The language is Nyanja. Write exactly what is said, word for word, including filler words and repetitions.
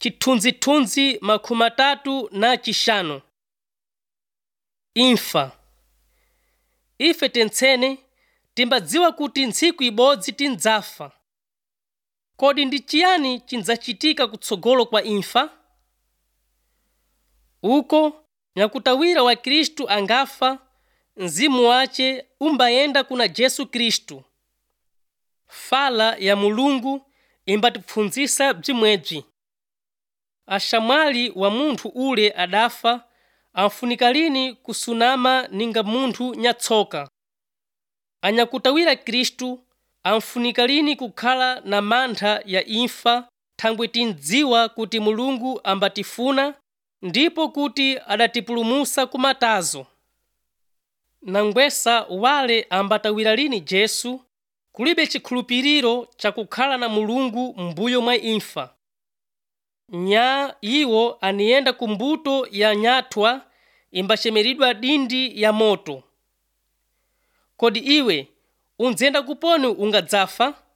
Chithunzithunzi makumi atatu na chishanu. Imfa. Ife tentsene timbadziwa kuti ntsiku ibodzi tidzafa. Kodi ndi chiyani chidzachitika kutsogolo kwa imfa? Uko nyakutawira wa Khristu angafa, mzimu wace umbayenda kuna Yesu Khristu. Fala ya Mulungu imbatipfunzisa bzimwebzi. Ashamwali wa munthu ule adafa amfunika lini kusunama ninga munthu nyatsoka. Anyakutawira Khristu amfunika lini kukhala na mantha ya imfa thangwe tindziwa kuti Mulungu ambatifuna ndipo kuti adatipulumusa kumatazo. Nangwesa wale ambatawira lini Yesu kulibe chikhulupiriro chakukhala na Mulungu mbuyo mwa imfa. Nya iwo aniyenda kumbuto ya nyathwa imbachemeridwa dindi ya moto. Kodi iwe unzenda kuponi ungadzafa?